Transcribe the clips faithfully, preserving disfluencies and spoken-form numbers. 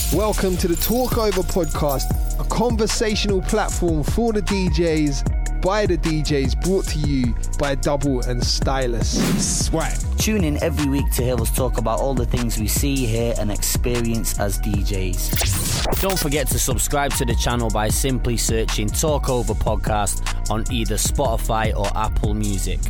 Welcome to the Talk Over podcast, a conversational platform for the D Js, by the D Js, brought to you by Double and Stylus. Swag. Tune in every week to hear us talk about all the things we see, hear and experience as D Js. Don't forget to subscribe to the channel by simply searching Talk Over Podcast on either Spotify or Apple Music.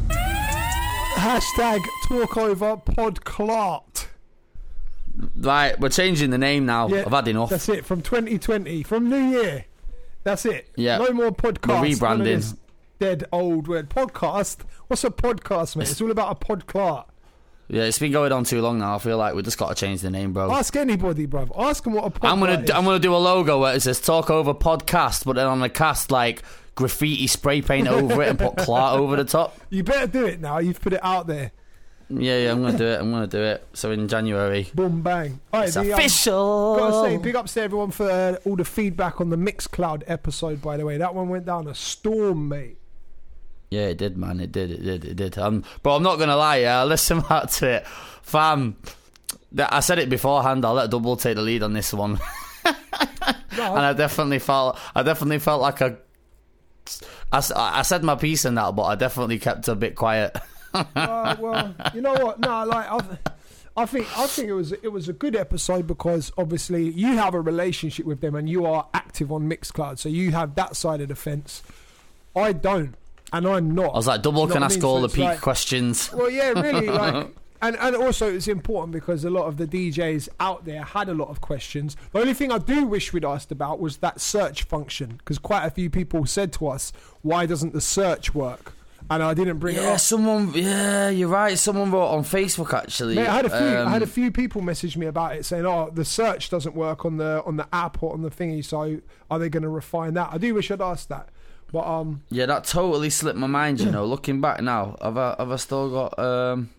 Hashtag Talk Over Podclart. Right, we're changing the name now. Yeah, I've had enough. That's it, from twenty twenty, from New Year. That's it. Yeah. No more podcasts. We're rebranding. None of this dead old word. Podcast? What's a podcast, mate? It's all about a podclart. Yeah, it's been going on too long now. I feel like we just got to change the name, bro. Ask anybody, bruv. Ask them what a podclart I'm gonna is. I'm gonna do a logo where it says Talk Over Podcast, but then on the cast like graffiti spray paint over it and put Clark over the top. You better do it now. You've put it out there. Yeah, yeah, I'm gonna do it. I'm gonna do it. So in January, Boom, bang. All right, it's the, um, official. Gotta say, big ups to everyone for uh, all the feedback on the Mixcloud episode, by the way. That one went down a storm, mate. Yeah, it did, man. It did. It did. It did. Um, but I'm not gonna lie. Yeah, listen back to it, fam. That I said it beforehand. I'll let Double take the lead on this one. No. And I definitely felt. I definitely felt like a. I, I said my piece in that, but I definitely kept a bit quiet. uh, well, you know what? No, like I've, I think I think it was it was a good episode because obviously you have a relationship with them and you are active on Mixcloud, so you have that side of the fence. I don't, and I'm not. I was like, Double You know can what I ask mean? all So the it's peak like- questions. Well, yeah, really, like. And and also it's important because a lot of the D Js out there had a lot of questions. The only thing I do wish we'd asked about was that search function, because quite a few people said to us, why doesn't the search work? And I didn't bring it Yeah, up. someone. Yeah, you're right. Someone wrote on Facebook actually. Mate, I had a few. um, I had a few people message me about it, saying, "Oh, the search doesn't work on the on the app or on the thingy. So are they going to refine that?" I do wish I'd asked that, but um, Yeah, that totally slipped my mind. You know, looking back now, have I have I still got um.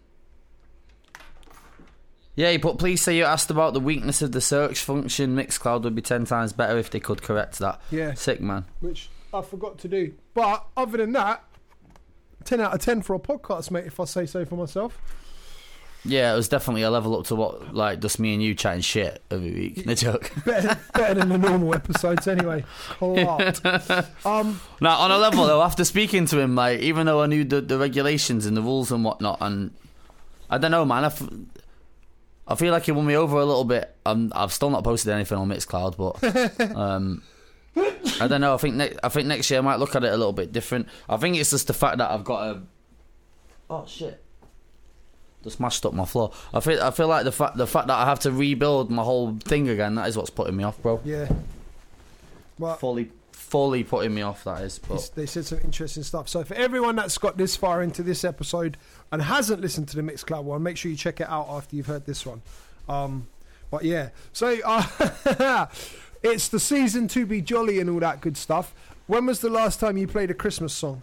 Yeah, but please say you asked about the weakness of the search function. Mixcloud would be ten times better if they could correct that. Yeah. Sick, man. which I forgot to do. But other than that, ten out of ten for a podcast, mate. If I say so for myself. Yeah, it was definitely a level up to what, like, just me and you chatting shit every week. No joke. better, better than the normal episodes, anyway. Clot. Um, Now, on a level, though, after speaking to him, like, even though I knew the, the regulations and the rules and whatnot, and I don't know, man, I, f- I feel like he won me over a little bit. Um, I've still not posted anything on Mixcloud, but um, I don't know. I think ne- I think next year I might look at it a little bit different. I think it's just the fact that I've got a oh shit, just mashed up my floor. I feel I feel like the fact the fact that I have to rebuild my whole thing again. That is what's putting me off, bro. yeah. Well, Fully, fully putting me off. That is. It's- But they said some interesting stuff. So for everyone that's got this far into this episode and hasn't listened to the Mixcloud one, make sure you check it out after you've heard this one. Um, but yeah, so uh, it's the season to be jolly and all that good stuff. When was the last time you played a Christmas song?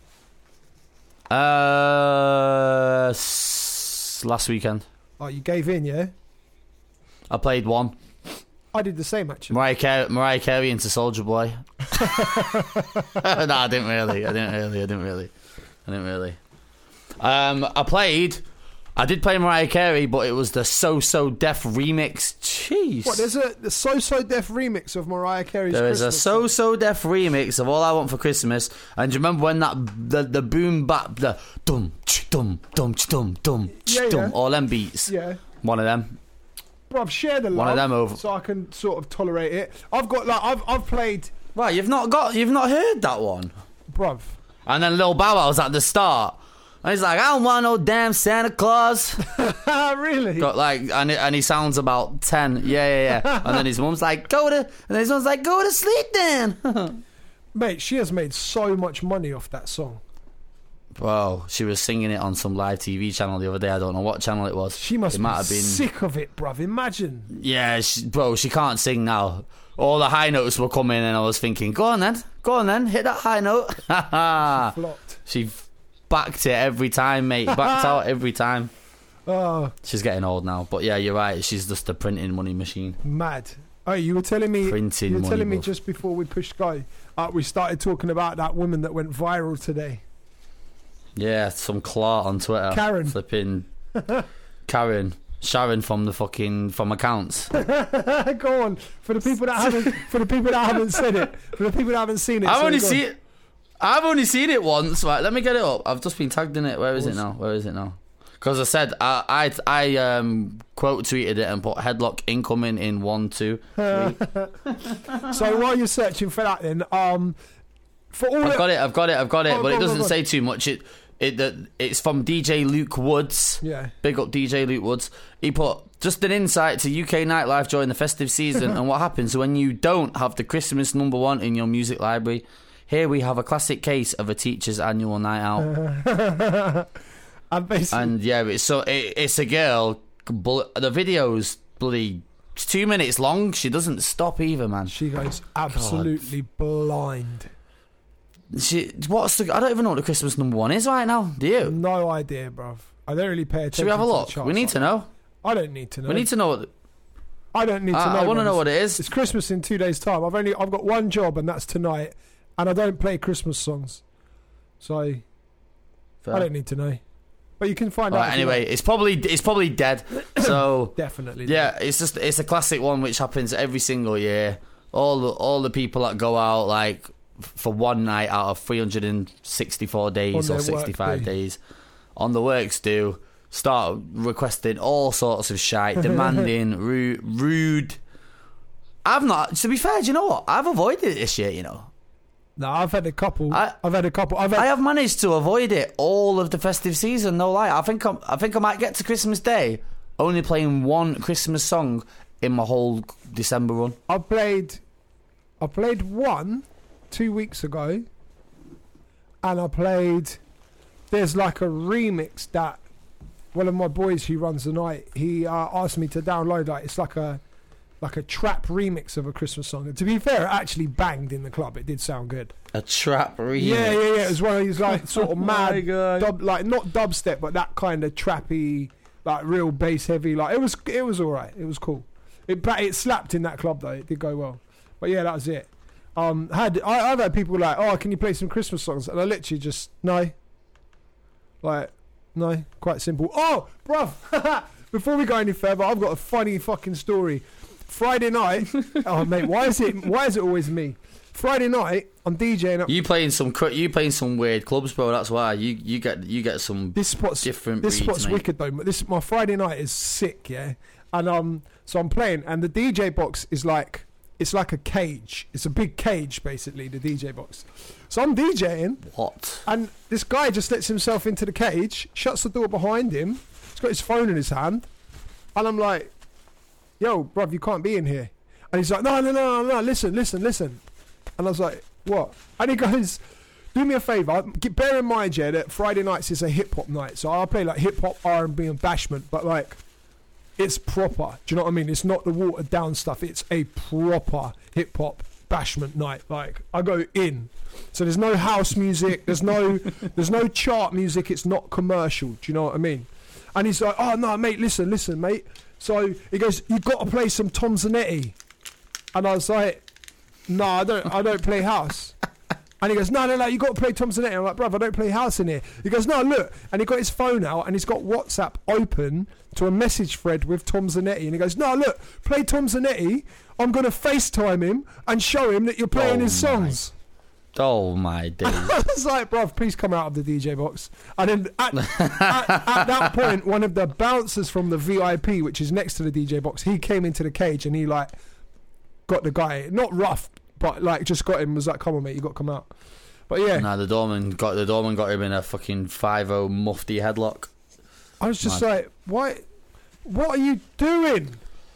uh, s- last weekend Oh, you gave in, yeah? I played one. I did the same, actually. Mariah Carey, Mariah Carey into Soulja Boy. No, I didn't really. I didn't really. I didn't really. I didn't really. Um, I played. I did play Mariah Carey, but it was the So So Def remix. Jeez. What, there's a the So So Def remix of Mariah Carey's There is Christmas a So song. So Def remix of All I Want for Christmas. And do you remember when that the the boom bap the dum ch dum dum ch dum dum ch Yeah, dum yeah. all them beats? Yeah. One of them. Bro, I've shared the love One of them over. so I can sort of tolerate it. I've got, like, I've, I've played, Right, you've not got, you've not heard that one. bruv. And then Lil Bow Wow was at the start. And he's like, I don't want no damn Santa Claus. Really? Got like, and, it, and he sounds about ten. Yeah, yeah, yeah. And then his mum's like, go to, and then his mum's like, go to sleep then. Mate, she has made so much money off that song. Bro, she was singing it on some live T V channel the other day. I don't know what channel it was. She must it be might have been. sick of it, bruv. Imagine. Yeah, she, bro, she can't sing now. All the high notes were coming, and I was thinking, go on then, go on then, hit that high note. Flopped. She backed it every time, mate. Backed out every time. Oh, She's getting old now, but yeah, you're right. She's just a printing money machine. mad. Oh, you were telling me. Printing you were money, telling me bro. just before we pushed go. Uh, we started talking about that woman that went viral today. Yeah, some clot on Twitter. Karen. Flipping Karen. Sharon from the fucking from accounts. Go on for the people that haven't for the people that haven't said it. For the people that haven't seen it. I've so only go on. seen it. I've only seen it once. Right, let me get it up. I've just been tagged in it. Where is it now? Where is it now? Because I said I I I um quote tweeted it and put headlock incoming in one two. So while you're searching for that, then um, for all I've it, got it. I've got it. I've got it. Oh, but go it on, doesn't go on. say too much. It it that it's from D J Luke Woods. Yeah. Big up D J Luke Woods. He put just an insight to U K nightlife during the festive season and what happens when you don't have the Christmas number one in your music library. Here we have a classic case of a teacher's annual night out. and basically, And yeah, it's so it, it's a girl. bull- The video's bloody it's two minutes long. She doesn't stop either, man. she goes absolutely blind. She what's the? I don't even know what the Christmas number one is right now. Do you? No idea, bruv. I don't really pay attention. Should we have a to the look? charts We need like to that. know. I don't need to know. We need to know what. I don't need to I, know. I want to bruv. know what it is. It's Christmas in two days' time. I've only I've got one job, and that's tonight. And I don't play Christmas songs, so I don't need to know. But you can find Right, out. if you anyway, like. it's probably it's probably dead. So Definitely. yeah, it's just it's a classic one which happens every single year. All the, all the people that go out like f- for one night out of three hundred sixty-four days On or their work sixty-five day. days on the works do start requesting all sorts of shite, demanding, rude, rude. I've not. To be fair, do you know what? I've avoided it this year. You know. No, I've had a couple. I- I've had a couple. I've had. I have managed to avoid it all of the festive season. No lie, I think I'm, I think I might get to Christmas Day only playing one Christmas song in my whole December run. I played. I played one two weeks ago, and I played. There's like a remix that one of my boys who runs the night. He uh, asked me to download. Like it's like a like a trap remix of a Christmas song. And to be fair, it actually banged in the club. It did sound good. A trap remix. Yeah, yeah, yeah. It was one of these like sort of Oh mad, my God. dub, like not dubstep, but that kind of trappy, like real bass heavy. Like it was, it was all right. It was cool. It but it slapped in that club though. It did go well. But yeah, that was it. Um, had I, I've had people like, oh, can you play some Christmas songs? And I literally just no, like no, quite simple. Oh, bruv, before we go any further, I've got a funny fucking story. Friday night, oh mate, why is it? Why is it always me? Friday night, I'm DJing. You playing some cr- you playing some weird clubs, bro. That's why you, you get you get some This spot's different. This breeds, spot's mate. wicked though. This my Friday night is sick, yeah. And um, so I'm playing, and the D J box is like it's like a cage. It's a big cage, basically. The D J box. So I'm DJing, What? and this guy just lets himself into the cage, shuts the door behind him. He's got his phone in his hand, and I'm like, "Yo, bruv, you can't be in here." And he's like, "No, no, no, no, no. Listen, listen, listen." And I was like, "What?" And he goes, "Do me a favour. Bear in mind, yeah, that Friday nights is a hip hop night. So I'll play like hip hop, R and B, and bashment, but like it's proper. Do you know what I mean? It's not the watered down stuff. It's a proper hip hop bashment night. Like I go in. So there's no house music. There's no there's no chart music. It's not commercial. Do you know what I mean?" And he's like, "Oh no, mate. Listen, listen, mate." So he goes, "You've got to play some Tom Zanetti." And I was like, "No, I don't. I don't play house." And he goes, "No, no, no. You got to play Tom Zanetti." I'm like, "Bruv, I don't play house in here." He goes, "No, look." And he got his phone out and he's got WhatsApp open to a message thread with Tom Zanetti. And he goes, "No, look, play Tom Zanetti. I'm gonna FaceTime him and show him that you're playing Oh his my songs." Oh my days! I was like, "Bruv, please come out of the D J box." And then at, at, at that point, one of the bouncers from the V I P, which is next to the D J box, he came into the cage and he like got the guy, not rough, but like just got him, was like, "Come on, mate, you got to come out." But yeah, Nah, the doorman got the doorman got him in a fucking five oh mufti headlock. I was just Mad. like, "Why? What are you doing?"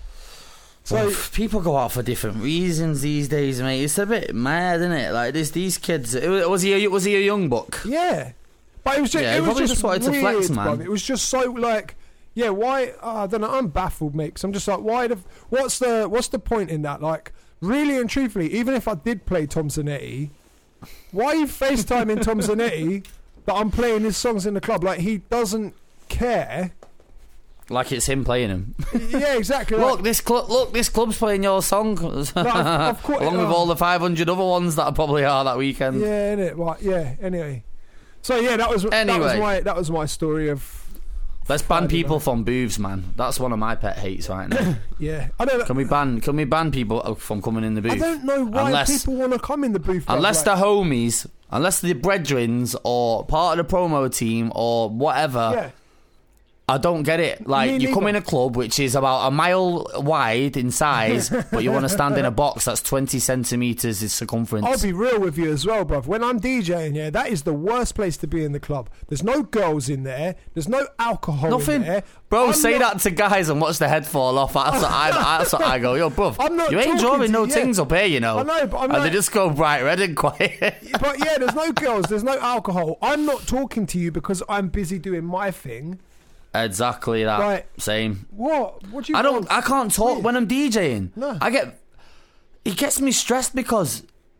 So Well, f- people go out for different reasons these days, mate. It's a bit mad, isn't it? Like this, these kids. It was, was he? A, was he a young buck? yeah, but it was just, Yeah, it he was probably just just wanted to weird, flex, man. bruv. It was just so like, yeah, why? Oh, I don't know. I'm baffled, mate. 'Cause I'm just like, why? The, what's the what's the point in that? Like, really and truthfully, even if I did play Tom Zanetti, why are you FaceTiming Tom Zanetti that I'm playing his songs in the club? Like, he doesn't care. Like it's him playing him. Yeah, exactly. Look, like, this club. Look, this club's playing your song, of- of course- along with oh. all the five hundred other ones that probably are that weekend. yeah, innit? Right, yeah. Anyway, so yeah, that was that was Anyway. my that was my story of Let's ban people know. from booths, man. That's one of my pet hates right now. Yeah, I don't know. Can we ban? Can we ban people from coming in the booth? I don't know why unless, people want to come in the booth. Unless like, they're homies, unless they're brethrens or part of the promo team or whatever. Yeah. I don't get it. Like, you come in a club which is about a mile wide in size, but you want to stand in a box that's twenty centimetres in circumference. I'll be real with you as well, bruv. When I'm DJing, yeah, that is the worst place to be in the club. There's no girls in there. There's no alcohol Nothing. in there. Bro, I'm say not... that to guys and watch the head fall off. That's what I, that's what I go, yo, bruv, I'm not you ain't drawing no things up here, you know. I know, but I'm And like... they just go bright red and quiet. But yeah, there's no girls. There's no alcohol. I'm not talking to you because I'm busy doing my thing. Exactly that. Right. Same. What? What do you? I don't. want? I can't talk Weird. when I'm DJing. No. I get. It gets me stressed because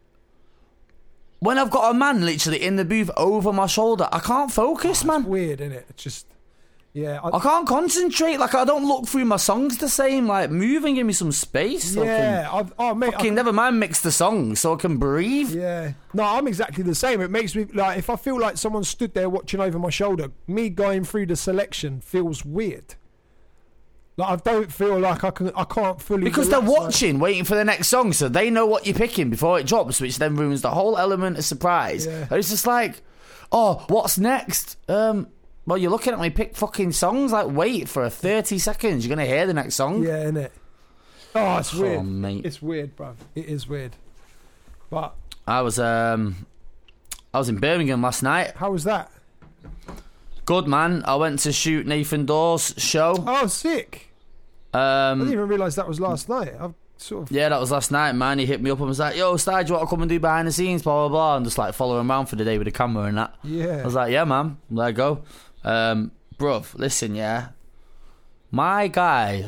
when I've got a man literally in the booth over my shoulder, I can't focus, oh, man. It's weird, isn't it? It's just. Yeah. I, I can't concentrate. Like, I don't look through my songs the same. Like, move and give me some space. So yeah. I can, I've, oh mate. fucking I, never mind mix the songs so I can breathe. Yeah. No, I'm exactly the same. It makes me like if I feel like someone stood there watching over my shoulder, me going through the selection feels weird. Like I don't feel like I can. I can't fully because they're relax, watching, like, waiting for the next song, so they know what you're picking before it drops, which then ruins the whole element of surprise. Yeah. And it's just like, oh, what's next? Um. Well, you're looking at me pick fucking songs. Like, wait for a thirty seconds. You're gonna hear the next song. Yeah, innit? Oh, it's weird. Oh, mate. It's weird, bruv. It is weird. But I was um, I was in Birmingham last night. How was that? Good, man. I went to shoot Nathan Dawes' show. Oh, sick. Um, I didn't even realise that was last night. I've sort of. Yeah, that was last night, man. He hit me up and was like, "Yo, Sty, do you want to come and do behind the scenes?" Blah blah blah, and just like follow him around for the day with the camera and that. Yeah. I was like, "Yeah, man. Let go." Um, bruv, listen, yeah. My guy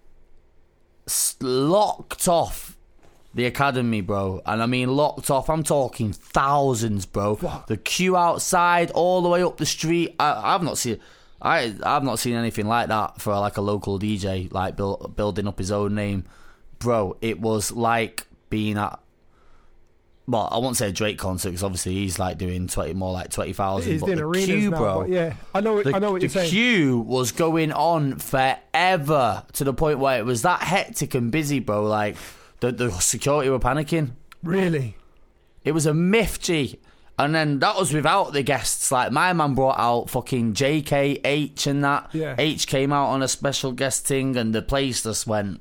locked off the academy, bro. And I mean locked off, I'm talking thousands, bro. What? The queue outside, all the way up the street. I, I've not seen I, I've not seen anything like that for like a local D J, like build, building up his own name. Bro, it was like being at, well, I won't say a Drake concert because obviously he's like doing twenty more like twenty thousand. He's but doing the arenas queue, now, bro. but yeah, I know. The, I know what the you're saying. queue was going on forever to the point where it was that hectic and busy, bro. Like the the security were panicking. Really? It was a myth, G. And then that was without the guests. Like my man brought out fucking J K H and that. Yeah. H came out on a special guest thing, and the place just went.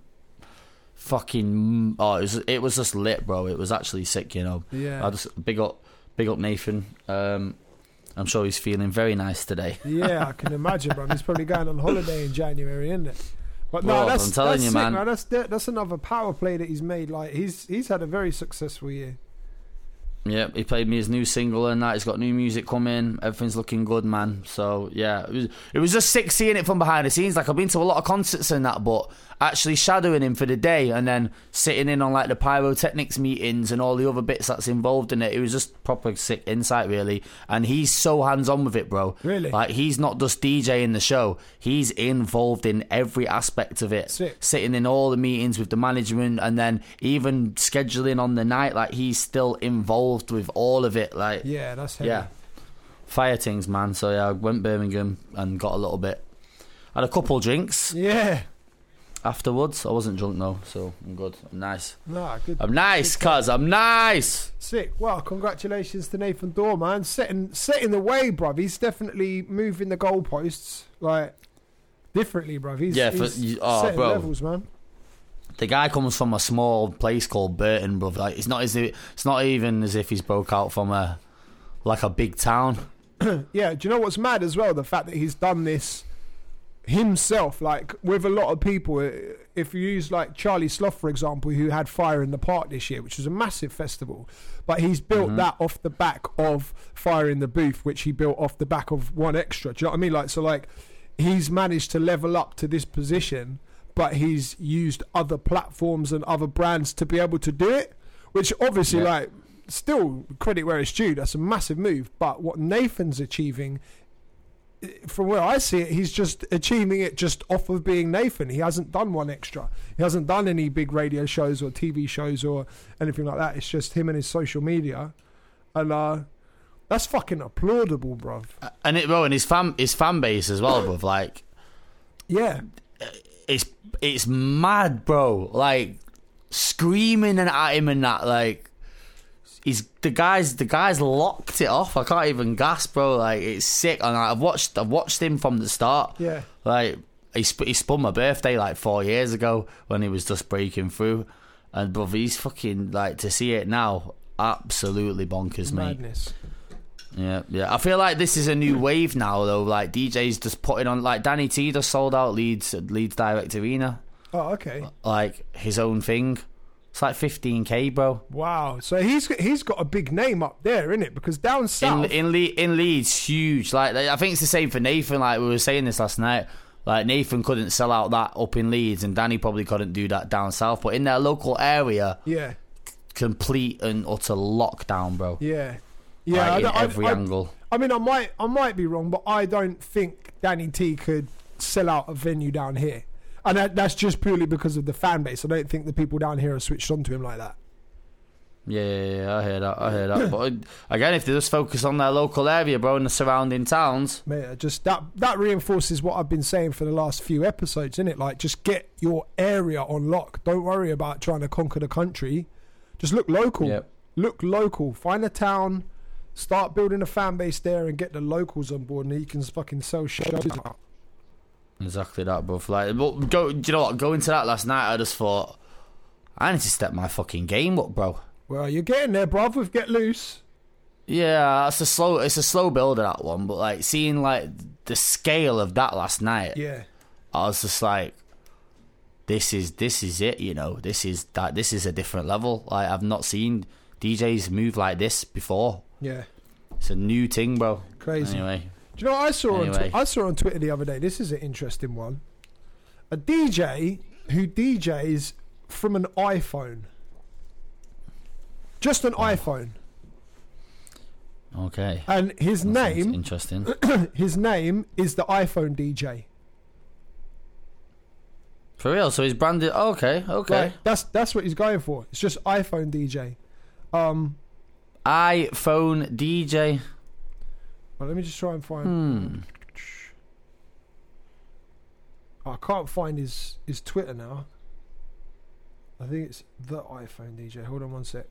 Fucking oh, it was it was just lit, bro. It was actually sick, you know. Yeah. I just big up, big up Nathan. Um, I'm sure he's feeling very nice today. Yeah, I can imagine, bro. He's probably going on holiday in January, isn't it? But no, Bro, that's I'm telling that's you, sick, man. man. That's that's another power play that he's made. Like he's he's had a very successful year. Yeah, he played me his new single and that. He's got new music coming. Everything's looking good, man. So yeah, it was it was just sick seeing it from behind the scenes. Like I've been to a lot of concerts and that, but actually shadowing him for the day and then sitting in on like the pyrotechnics meetings and all the other bits that's involved in it. It was just proper sick insight, really. And he's so hands on with it, bro. Really? Like he's not just DJing the show. He's involved in every aspect of it. Sick. Sitting in all the meetings with the management and then even scheduling on the night. Like he's still involved with all of it. Like Yeah, that's heavy. yeah, fire things, man. So yeah, I went Birmingham and got a little bit. Had a couple drinks Yeah. afterwards. I wasn't drunk though, so I'm good. I'm nice. Nah, good. I'm nice, good cuz I'm nice. Sick. Well, congratulations to Nathan Dorr, man. Setting setting the way, bruv. He's definitely moving the goalposts like differently, bruv. He's, Yeah, for- he's you- oh, setting bro. levels, man. The guy comes from a small place called Burton, bro. Like it's not as if, it's not even as if he's broke out from a like a big town. Yeah, do you know what's mad as well? The fact that he's done this himself, like with a lot of people. If you use like Charlie Sloth, for example, who had Fire in the Park this year, which was a massive festival, but he's built Mm-hmm. that off the back of Fire in the Booth, which he built off the back of One Extra. Do you know what I mean? Like, so like he's managed to level up to this position, but he's used other platforms and other brands to be able to do it, which obviously Yeah. like still credit where it's due. That's a massive move. But what Nathan's achieving, from where I see it, he's just achieving it just off of being Nathan. He hasn't done One Extra. He hasn't done any big radio shows or T V shows or anything like that. It's just him and his social media. And uh, That's fucking applaudable, bruv. And it, bro, and his fan, his fan base as well, bruv. Like, yeah, it's it's mad, bro. Like, screaming and at him and that, like, he's the guys, the guys locked it off. I can't even gasp, bro. Like, it's sick. And I've watched, I've watched him from the start. Yeah, like he sp- he spun my birthday like four years ago when he was just breaking through, and bruv, he's fucking like to see it now, absolutely bonkers, mate. Madness. Yeah, yeah. I feel like this is a new wave now, though. Like D Js just putting on, like Danny T just sold out Leeds Leeds Direct Arena. Oh, okay. Like his own thing. It's like fifteen k, bro. Wow. So he's he's got a big name up there, isn't it? Because down south, in in, Le- in Leeds, huge. Like I think it's the same for Nathan. Like we were saying this last night. Like Nathan couldn't sell out that up in Leeds, and Danny probably couldn't do that down south. But in their local area, yeah, complete and utter lockdown, bro. Yeah. Yeah, like I, in I, every I, angle. I mean, I might, I might be wrong, but I don't think Danny T could sell out a venue down here, and that, that's just purely because of the fan base. I don't think the people down here are switched on to him like that. Yeah, yeah, yeah, I hear that. I hear that. But again, if they just focus on their local area, bro, and the surrounding towns, mate, just that that reinforces what I've been saying for the last few episodes, innit? Like, just get your area on lock. Don't worry about trying to conquer the country. Just look local. Yep. Look local. Find a town. Start building a fan base there and get the locals on board, and then you can fucking sell shows out. Exactly that, bro. Like, but go. Do you know what? Going to that last night, I just thought I need to step my fucking game up, bro. Well, you're getting there, bruv, with Get Loose. Yeah, it's a slow. It's a slow build of that one, but like seeing like the scale of that last night, yeah, I was just like, this is this is it. You know, this is that. This is a different level. Like I've not seen D Js move like this before. Yeah, it's a new thing, bro. Crazy. Anyway, do you know what I saw anyway. on tw- I saw on Twitter the other day? This is an interesting one. A D J who D Js from an iPhone, just an oh. iPhone. Okay. And his that name, interesting. his name is the iPhone D J. For real? So he's branded. Oh, okay, okay. Right, that's that's what he's going for. It's just iPhone D J. Um. iPhone D J. Well, let me just try and find. Hmm. I can't find his his Twitter now. I think it's the iPhone D J. Hold on one sec.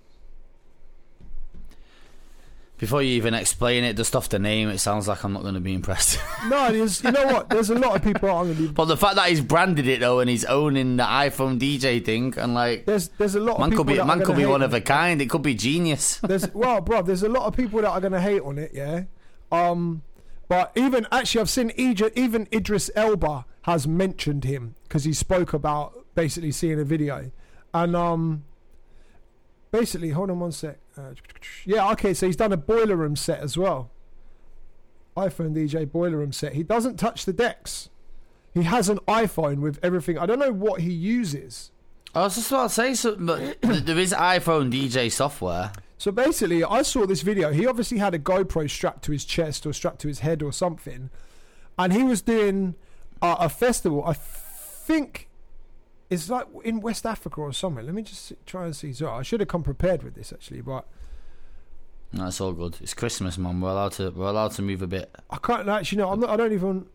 Before you even explain it, just off the name, it sounds like I'm not going to be impressed. No, there's, you know what? There's a lot of people aren't going to be. But the fact that he's branded it though, and he's owning the iPhone D J thing, and like, there's there's a lot man of people could be that man are could be hate one on of a it. kind. It could be genius. There's well, bro, there's a lot of people that are going to hate on it. Yeah. Um, but even actually, I've seen Idris, even Idris Elba has mentioned him because he spoke about basically seeing a video, and um. Basically, hold on one sec. Uh, yeah, okay, so he's done a Boiler Room set as well. iPhone D J Boiler Room set. He doesn't touch the decks. He has an iPhone with everything. I don't know what he uses. I was just about to say something, but there is iPhone D J software. So basically, I saw this video. He obviously had a GoPro strapped to his chest or strapped to his head or something. And he was doing uh, a festival. I think... It's like in West Africa or somewhere. Let me just try and see. So I should have come prepared with this actually, but no, it's all good. It's Christmas, man. We're allowed to. We're allowed to move a bit. I can't actually. No, I'm not. I don't even.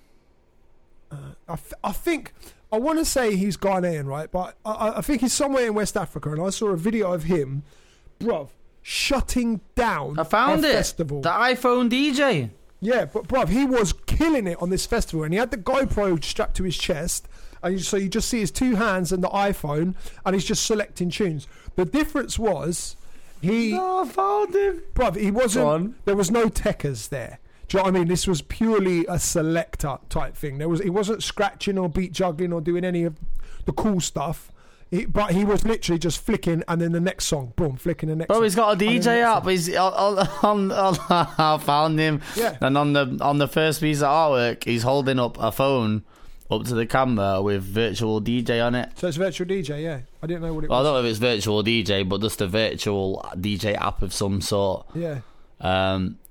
Uh, I, th- I think I want to say he's Ghanaian, right? But I, I think he's somewhere in West Africa, and I saw a video of him, bruv, shutting down. I found a it. Festival. The iPhone D J. Yeah, but bruv, he was killing it on this festival, and he had the GoPro strapped to his chest. And so you just see his two hands and the iPhone, and he's just selecting tunes. The difference was, he... No, I found him. Bruv, he wasn't... There was no techers there. Do you know what I mean? This was purely a selector type thing. There was He wasn't scratching or beat juggling or doing any of the cool stuff. He, but he was literally just flicking, and then the next song, boom, flicking the next Bro, song. he's got a D J app. He's on, on, on, I found him. Yeah. And on the on the first piece of artwork, he's holding up a phone up to the camera with virtual D J on it. So it's virtual D J, yeah. I didn't know what it well, was. I don't know if it's virtual D J, but just a virtual D J app of some sort. Yeah. Um,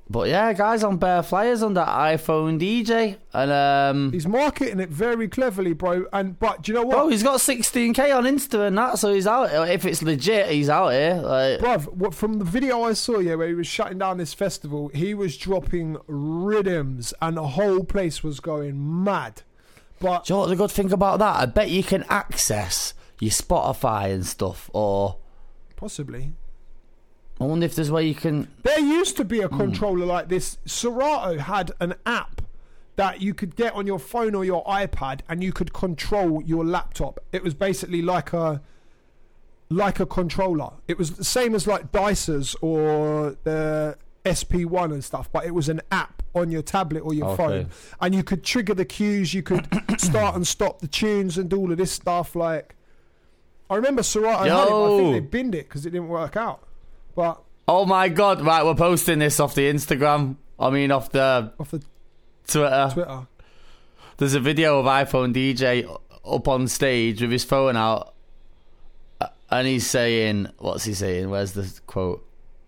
But yeah, guys on Bear Flyers on that iPhone D J, and um, he's marketing it very cleverly, bro. And but do you know what? bro, he's got sixteen K on Insta and that, so he's out. If it's legit, he's out here. Like, bruv, what, from the video I saw, yeah, where he was shutting down this festival, he was dropping rhythms, and the whole place was going mad. But do you know what the good thing about that? I bet you can access your Spotify and stuff, or possibly. I wonder if there's a way you can. There used to be a controller mm. like this. Serato had an app that you could get on your phone or your iPad, and you could control your laptop. It was basically like a like a controller. It was the same as like Dicer's or the S P one and stuff, but it was an app on your tablet or your okay. phone, and you could trigger the cues. You could start and stop the tunes and do all of this stuff. Like, I remember Serato Yo. had it, but I think they binned it because it didn't work out. But oh my god! Right, we're posting this off the Instagram. I mean, off the off the Twitter. Twitter. There's a video of iPhone D J up on stage with his phone out, and he's saying, "What's he saying? Where's the quote?"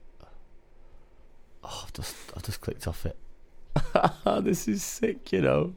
Oh, I've just I've just clicked off it. This is sick, you know.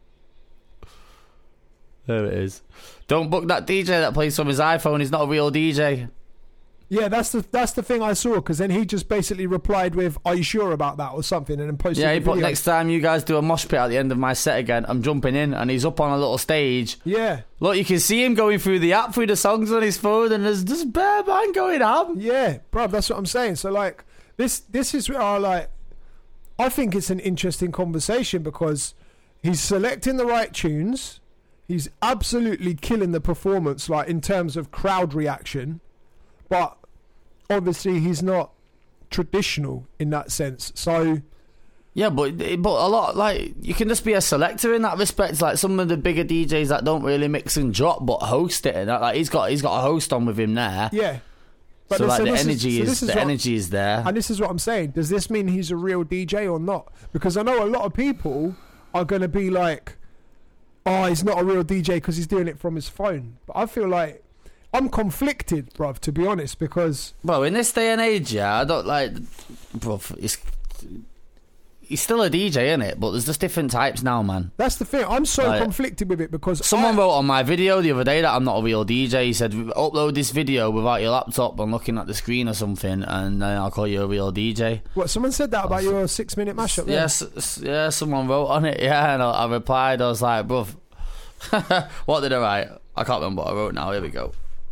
There it is. Don't book that D J that plays from his iPhone. He's not a real D J. Yeah, that's the that's the thing I saw, because then he just basically replied with, "Are you sure about that?" or something, and then posted. Yeah, he the put, video. next time you guys do a mosh pit at the end of my set again, I'm jumping in, and he's up on a little stage. Yeah, look, you can see him going through the app through the songs on his phone, and there's just bare man going ham. Yeah, bro, that's what I'm saying. So like this this is where I like I think it's an interesting conversation, because he's selecting the right tunes, he's absolutely killing the performance, like in terms of crowd reaction, but obviously he's not traditional in that sense. So yeah, but but a lot, like, you can just be a selector in that respect. Like some of the bigger D Js that don't really mix and drop but host it, and that, like he's got he's got a host on with him there. Yeah, but so this, like so the this energy is, is, so is the what, energy is there. And this is what I'm saying. Does this mean he's a real D J or not? Because I know a lot of people are going to be like, "Oh, he's not a real D J because he's doing it from his phone." But I feel like I'm conflicted, bruv, to be honest, because bro, in this day and age, yeah, I don't like, bruv, he's, he's still a D J, innit? But there's just different types now, man. That's the thing. I'm so like, conflicted with it, because someone I, wrote on my video the other day that I'm not a real D J. He said, upload this video without your laptop and looking at the screen or something, and then I'll call you a real D J. What, someone said that about your six minute mashup? Yes, yeah, yeah, someone wrote on it, yeah, and I, I replied, I was like, bruv, what did I write? I can't remember what I wrote now. Here we go.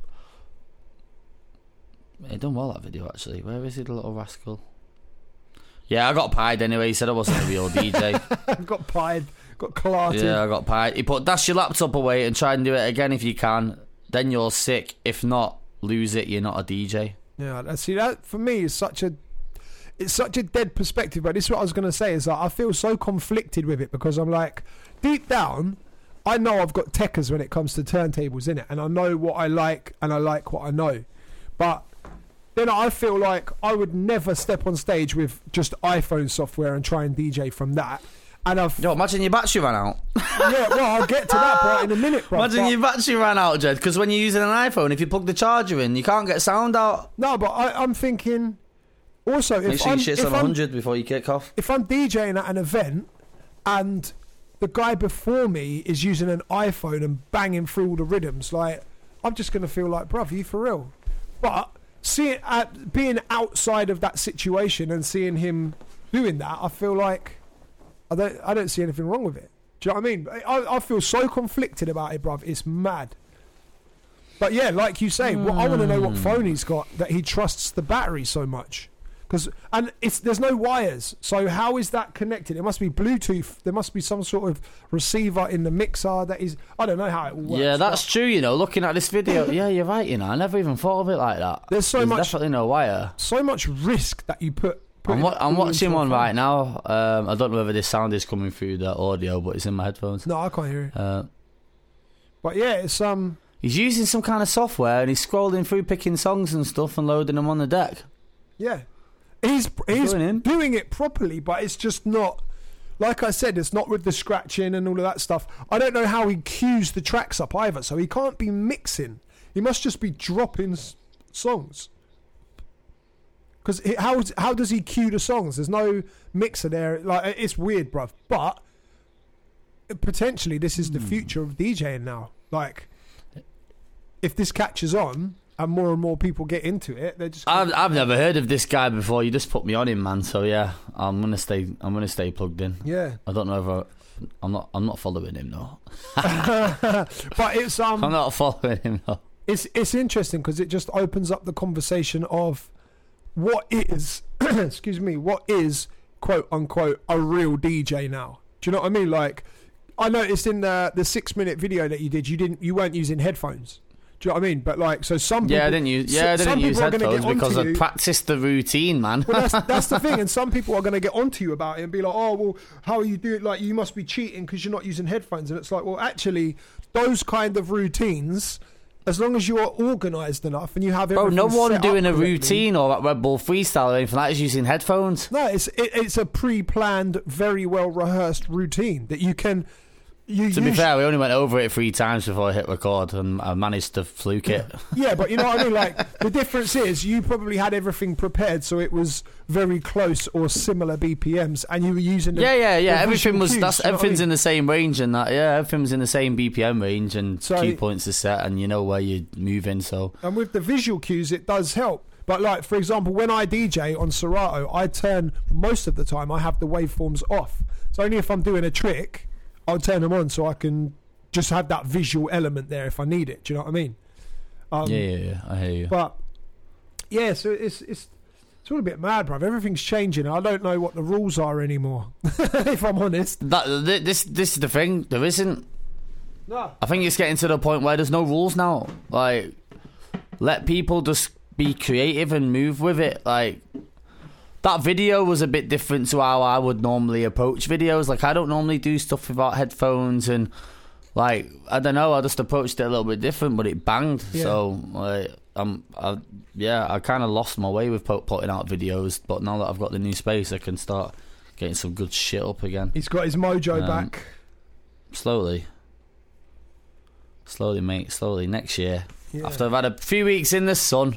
He done well, that video, actually. Where is he, the little rascal? Yeah, I got pied anyway. He said I wasn't a real D J. got pied, got clarted. Yeah, I got pied. He put, dash your laptop away and try and do it again if you can. Then you're sick. If not, lose it. You're not a D J. Yeah, see, that for me is such a it's such a dead perspective. But this is what I was going to say, is that I feel so conflicted with it, because I'm like, deep down, I know I've got techers when it comes to turntables, innit? And I know what I like, and I like what I know. But then I feel like I would never step on stage with just iPhone software and try and D J from that. And I've Yo, imagine your battery ran out. Yeah, well, I'll get to that part in a minute, bro. Imagine but, your battery ran out, Jed, because when you're using an iPhone, if you plug the charger in, you can't get sound out. No, but I, I'm thinking also, Make if sure I'm, your shit's if on I'm, one hundred before you kick off. If I'm DJing at an event and the guy before me is using an iPhone and banging through all the rhythms, like, I'm just going to feel like, bruv, are you for real? But seeing uh, being outside of that situation and seeing him doing that, I feel like I don't I don't see anything wrong with it. Do you know what I mean? I, I feel so conflicted about it, bruv. It's mad. But yeah, like you say, mm. what, I want to know what phone he's got that he trusts the battery so much. Cause, and it's there's no wires, so how is that connected? It must be Bluetooth. There must be some sort of receiver in the mixer that is. I don't know how it works. Yeah, that's true. You know, looking at this video, yeah, you're right. You know, I never even thought of it like that. There's so there's much, definitely no wire. So much risk that you put. put I'm, wa- I'm watching one phone. right now. Um, I don't know whether this sound is coming through the audio, but it's in my headphones. No, I can't hear it. Uh, but yeah, it's um. He's using some kind of software and he's scrolling through, picking songs and stuff, and loading them on the deck. Yeah. He's he's doing it properly, but it's just not, like I said, it's not with the scratching and all of that stuff. I don't know how he cues the tracks up either, so he can't be mixing. He must just be dropping s- songs. Because how how does he cue the songs? There's no mixer there. Like, it's weird, bruv. But potentially this is the future of DJing now. Like, if this catches on and more and more people get into it, they're just. I've I've never heard of this guy before. You just put me on him, man. So yeah, I'm gonna stay. I'm gonna stay plugged in. Yeah. I don't know if I, I'm not. I'm not following him though. But it's um. I'm not following him though. It's it's interesting because it just opens up the conversation of what is, excuse me, what is quote unquote a real D J now. Do you know what I mean? Like, I noticed in the the six minute video that you did, you didn't, you weren't using headphones. Do you know what I mean? But like, so some people, yeah, I didn't use yeah, I didn't use headphones because I practiced the routine, man. Well, that's that's the thing, and some people are going to get onto you about it and be like, "Oh, well, how are you doing? Like, you must be cheating because you're not using headphones." And it's like, well, actually, those kind of routines, as long as you're organised enough and you have bro, everything no one set doing up a routine or that Red Bull freestyle or anything like that is using headphones. No, it's it, it's a pre-planned, very well rehearsed routine that you can. You to be fair, we only went over it three times before I hit record, and I managed to fluke it. Yeah, but you know what I mean? Like, the difference is you probably had everything prepared, so it was very close or similar B P Ms, and you were using the, yeah, yeah, yeah. the Everything was cues, that's you know everything's I mean? in the same range, and that yeah, everything's in the same B P M range, and So- cue points are set, and you know where you're moving. So And with the visual cues, it does help. But like, for example, when I D J on Serato, I turn, most of the time, I have the waveforms off. So only if I'm doing a trick, I'll turn them on so I can just have that visual element there if I need it. Do you know what I mean? Um, yeah, yeah, yeah. I hear you. But yeah, so it's it's it's all a bit mad, bruv. Everything's changing. I don't know what the rules are anymore. If I'm honest. That th- this this is the thing. There isn't. No. I think it's getting to the point where there's no rules now. Like, let people just be creative and move with it. Like, that video was a bit different to how I would normally approach videos. Like, I don't normally do stuff without headphones, and like, I don't know, I just approached it a little bit different, but it banged. Yeah. So like, I'm, I, yeah, I kind of lost my way with putting out videos. But now that I've got the new space, I can start getting some good shit up again. He's got his mojo Um, back. Slowly, slowly, mate. Slowly. Next year, Yeah. after I've had a few weeks in the sun.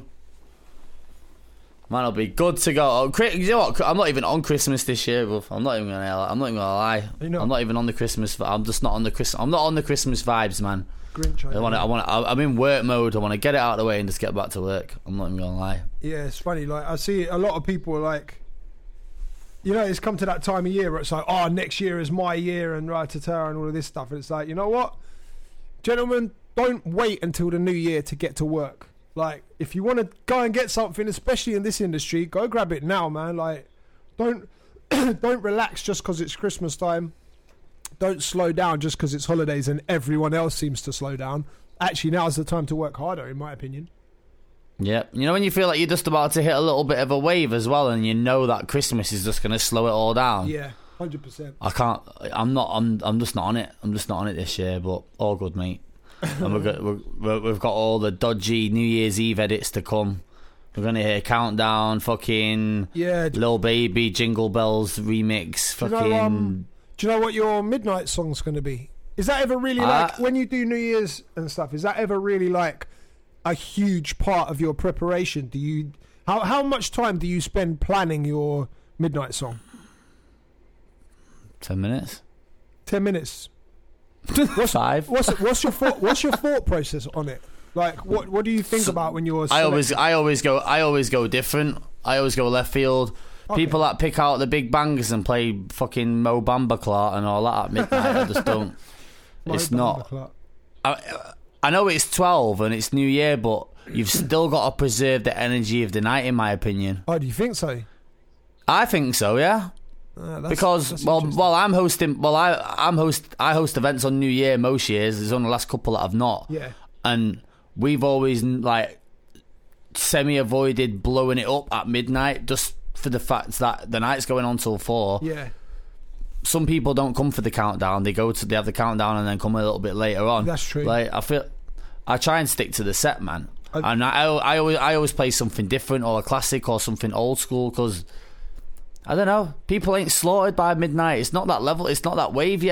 Man, I'll be good to go. Oh, Chri- you know what? I'm not even on Christmas this year, bro. I'm not even gonna. I'm not even gonna lie. You know- I'm not even on the Christmas. I'm just not on the Christmas. I'm not on the Christmas vibes, man. Grinch. I want. I want. I'm in work mode. I want to get it out of the way and just get back to work. I'm not even gonna lie. Yeah, it's funny. Like, I see a lot of people are like, you know, it's come to that time of year where it's like, oh, next year is my year and ra-ta-ta and all of this stuff. And it's like, you know what, gentlemen, don't wait until the new year to get to work. Like, if you want to go and get something, especially in this industry, go grab it now, man. Like, don't don't relax just because it's Christmas time. Don't slow down just because it's holidays and everyone else seems to slow down. Actually, now's the time to work harder, in my opinion. Yeah, you know when you feel like you're just about to hit a little bit of a wave as well, and you know that Christmas is just going to slow it all down. Yeah, one hundred percent. I can't. I'm not. I'm. I'm just not on it. I'm just not on it this year. But all good, mate. And we've got we're, we've got all the dodgy New Year's Eve edits to come. We're gonna hear Countdown, fucking Yeah. Lil Baby, Jingle Bells remix, Do you know, fucking. um, do you know what your midnight song's going to be? Is that ever really Uh, like, when you do New Year's and stuff, is that ever really like a huge part of your preparation? Do you, how how much time do you spend planning your midnight song? Ten minutes. Ten minutes. What's, Five. What's what's your thought, what's your thought process on it? Like, what what do you think So, about when you're? I always, selecting? I always go, I always go different. I always go left field. Okay. People that pick out the big bangers and play fucking Mo Bamba Clark and all that at midnight, I just don't. It's not. I, I know it's twelve and it's New Year, but you've still got to preserve the energy of the night, in my opinion. Oh, do you think so? I think so, yeah. Uh, that's, Because that's well, interesting. well, I'm hosting. Well, I I'm host. I host events on New Year most years. There's only the last couple that I've not. Yeah. And we've always like semi avoided blowing it up at midnight, just for the fact that the night's going on till four. Yeah. Some people don't come for the countdown. They go to they have the countdown and then come a little bit later on. That's true. Like I feel, I try and stick to the set, man. I- and I, I always I always play something different or a classic or something old school because I don't know. People ain't slaughtered by midnight. It's not that level. It's not that wave yet.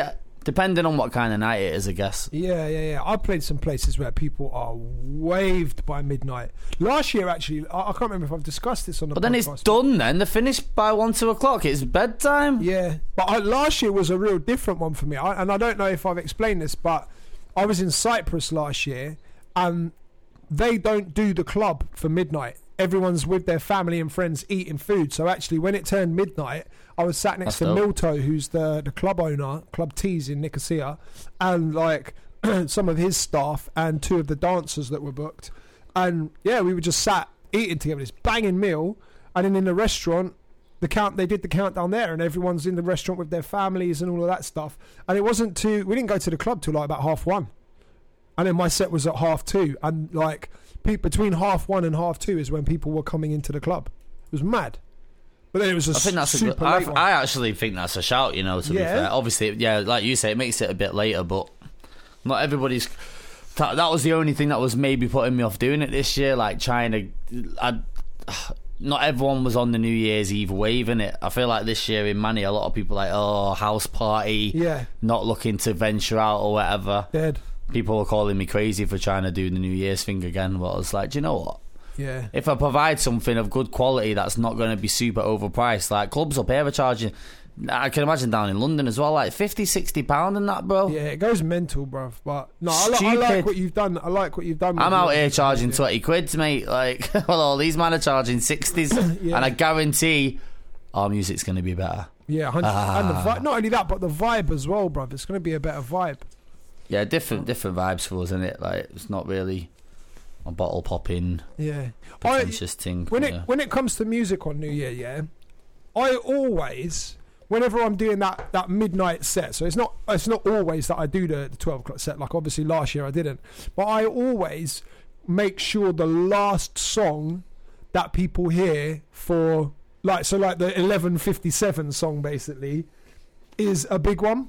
Depending on what kind of night it is, I guess. Yeah, yeah, yeah. I've played some places where people are waved by midnight. Last year, actually, I, I can't remember if I've discussed this on the But podcast. then it's done then. They're finished by one, two o'clock. It's bedtime. Yeah. But I, last year was a real different one for me. I, and I don't know if I've explained this, but I was in Cyprus last year and they don't do the club for midnight. Everyone's with their family and friends eating food. So actually, when it turned midnight, I was sat next That's to dope. Milto, who's the, the club owner, Club Tees in Nicosia, and like some of his staff and two of the dancers that were booked. And yeah, we were just sat eating together, this banging meal. And then in the restaurant, the count they did the countdown there, and everyone's in the restaurant with their families and all of that stuff. And it wasn't too. We didn't go to the club till like about half one, and then my set was at half two. And like pe- between half one and half two is when people were coming into the club. It was mad. But then it was a I think that's a super good, late I, one. I actually think that's a shout, you know, to Yeah. be fair. Obviously, yeah, like you say, it makes it a bit later, but not everybody's... That, that was the only thing that was maybe putting me off doing it this year, like trying to... I, not everyone was on the New Year's Eve waving it. I feel like this year in Manny, a lot of people like, oh, house party, Yeah. not looking to venture out or whatever. Dead. People were calling me crazy for trying to do the New Year's thing again, but I was like, do you know what? Yeah. If I provide something of good quality that's not going to be super overpriced, like clubs up here are charging, I can imagine down in London as well, like fifty, sixty pounds and that, bro. Yeah, it goes mental, bruv. But no, I, li- I Stupid. like what you've done. I like what you've done. with I'm out your- here charging yeah. twenty quid, mate. Like, well, all these men are charging sixties, Yeah. and I guarantee our music's going to be better. Yeah, one hundred Ah. and the vi- not only that, but the vibe as well, bruv. It's going to be a better vibe. Yeah, different different vibes for us, isn't it? Like, it's not really a bottle popping, Yeah. I, pretentious thing. when it yeah. when it comes to music on New Year, yeah, I always, whenever I'm doing that, that midnight set, so it's not it's not always that I do the, the twelve o'clock set. Like obviously last year I didn't, but I always make sure the last song that people hear for like so like the eleven fifty-seven song basically is a big one.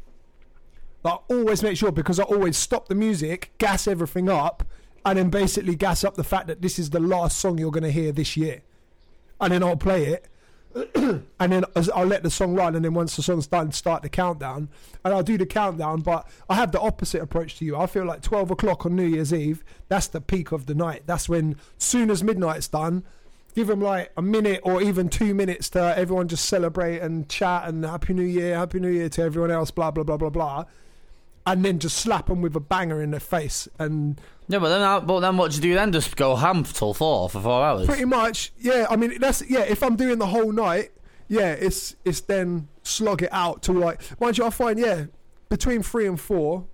I always make sure, because I always stop the music, gas everything up, and then basically gas up the fact that this is the last song you're going to hear this year. And then I'll play it, and then as- I'll let the song run, and then once the song's done, start the countdown. And I'll do the countdown, but I have the opposite approach to you. I feel like twelve o'clock on New Year's Eve, that's the peak of the night. That's when, soon as midnight's done, give them like a minute or even two minutes to everyone just celebrate and chat and Happy New Year, Happy New Year to everyone else, blah, blah, blah, blah, blah. And then just slap them with a banger in their face. And Yeah, but then, I- but then what do you do then? Just go ham till four for four hours? pretty much, yeah, I mean, that's, yeah, if I'm doing the whole night, yeah, it's it's then slog it out till like, mind you, I find, yeah, between three and four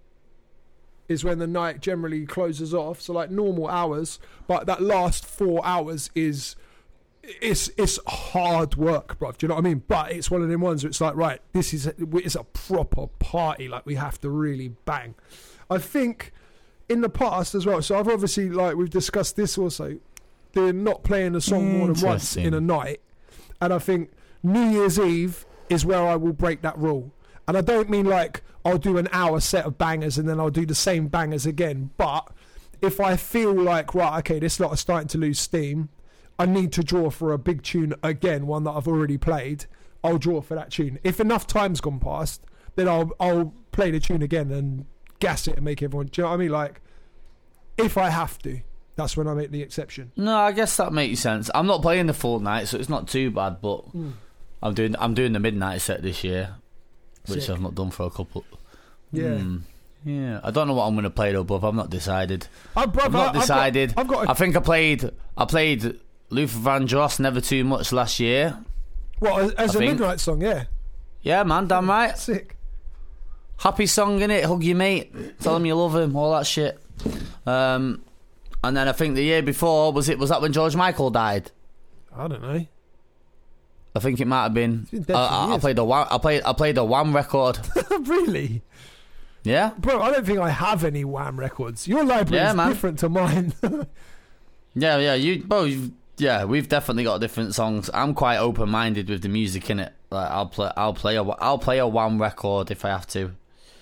is when the night generally closes off. So like normal hours, but that last four hours is, it's it's hard work, bro. Do you know what I mean? But it's one of them ones where it's like, right, this is a, it's a proper party. Like we have to really bang. I think in the past as well. So I've obviously, like we've discussed this also, they're not playing a song more than once Interesting. in a night. And I think New Year's Eve is where I will break that rule. And I don't mean like I'll do an hour set of bangers and then I'll do the same bangers again. But if I feel like, right, okay, this lot are starting to lose steam, I need to draw for a big tune again, one that I've already played, I'll draw for that tune. If enough time's gone past, then I'll I'll play the tune again and gas it and make everyone, do you know what I mean? Like, if I have to, that's when I make the exception. No, I guess that makes sense. I'm not playing the full night, so it's not too bad. But Mm. I'm doing I'm doing the midnight set this year, which Sick. I've not done for a couple. Yeah. Hmm. Yeah, I don't know what I'm going to play though, but I've not decided. I, bruv, I've not I- decided. I've got, I've got I a, think I played. I played Luther Vandross, Never Too Much last year. what, as I a think- midnight song, yeah. Yeah, man, damn right. Sick. Happy song in it. Hug your mate. Tell him you love him. All that shit. Um, and then I think the year before was it was that when George Michael died. I don't know. I think it might have been. been dead I, for I, I years. played a Wham, I played I played a Wham record. Really? Yeah. Bro, I don't think I have any Wham records. Your library Yeah, is man. different to mine. Yeah, yeah, you both. Yeah, we've definitely got different songs. I'm quite open-minded with the music in it. Like, I'll play, I'll play a, I'll play a Wham record if I have to.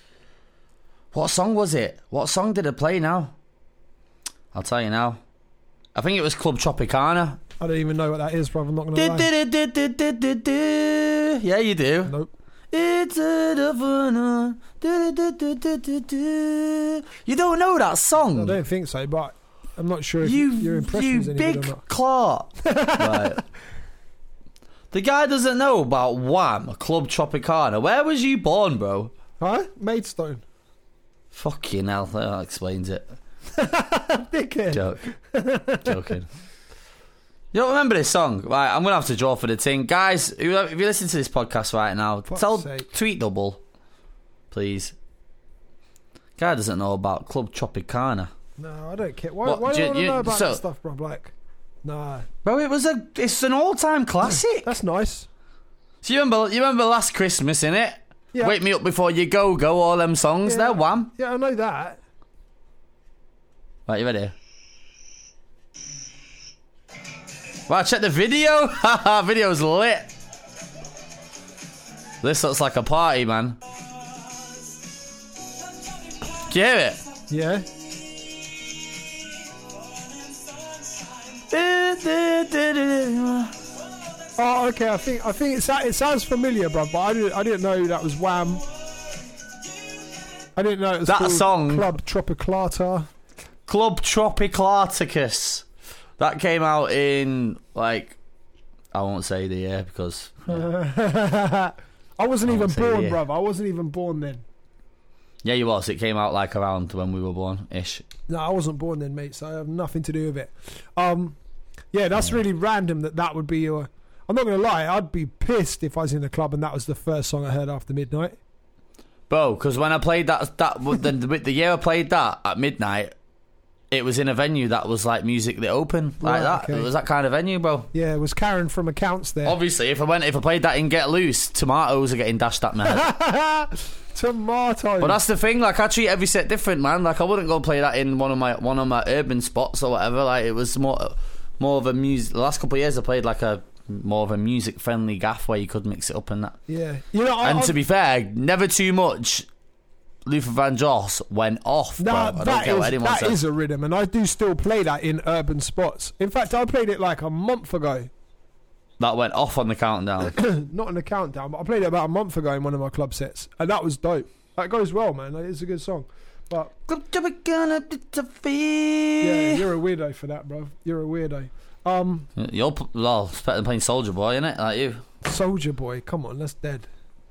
What song was it? What song did I play now? I'll tell you now. I think it was Club Tropicana. I don't even know what that is, bro. I'm not going to lie. Yeah, you do. Nope. It's a different- do, do, do, do, do, do. You don't know that song? I don't think so, but I'm not sure if You, your impression you is any good big or not. clot. Right. The guy doesn't know about Wham, Club Tropicana. Where was you born, bro? Huh? Maidstone. Fucking hell, that explains it. Dickhead. Joke. Joking. You don't remember this song? Right, I'm going to have to draw for the thing. Guys, if you listen to this podcast right now, Fuck's tell sake. Tweet Double, please. Guy doesn't know about Club Tropicana. No, I don't care. Why, What, why do do I want to you- know about so- that stuff, bro? Like, nah. Bro, it was a, it's an all-time classic. That's nice. So you remember, you remember Last Christmas, innit? Yeah. Wake Me Up Before You Go, Go, all them songs, Yeah. they're Wham. Yeah, I know that. Right, you ready? Right, check the video. Haha, video's lit. This looks like a party, man. Can you hear it? Yeah. Oh, okay. I think I think it, sa- it sounds familiar, bro. But I didn't I didn't know that was Wham. I didn't know it was That called song- Club Tropicata. Club Tropicaticus. That came out in, like, I won't say the year because... I wasn't I even won't say born, yeah. bruv. I wasn't even born then. Yeah, you was. It came out, like, around when we were born-ish. No, I wasn't born then, mate. So I have nothing to do with it. Um, yeah, that's really random that that would be your. I'm not gonna lie. I'd be pissed if I was in the club and that was the first song I heard after midnight. Bro, because when I played that, that the, the, the year I played that at midnight, it was in a venue that was like music that opened like Right, that. okay. It was that kind of venue, bro. Yeah, it was Karen from Accounts there. Obviously, if I went, if I played that in Get Loose, tomatoes are getting dashed at my head. Tomato. But that's the thing. Like, I treat every set different, man. Like, I wouldn't go play that in one of my one of my urban spots or whatever. Like, it was more more of a music. The last couple of years, I played like a more of a music friendly gaff where you could mix it up and that. Yeah, you know. I, And I, to be fair, never too much. Luther Vandross went off, bro. Nah, I don't that care what is anyone that says. is a rhythm, and I do still play that in urban spots. In fact, I played it like a month ago. That went off on the countdown. Not in the countdown, but I played it about a month ago in one of my club sets, and that was dope. That goes well, man. It's a good song. But yeah, you're a weirdo for that, bro. You're a weirdo. Um, You're p- well, it's better than playing Soldier Boy, innit? Like you. Soldier Boy, come on, that's dead.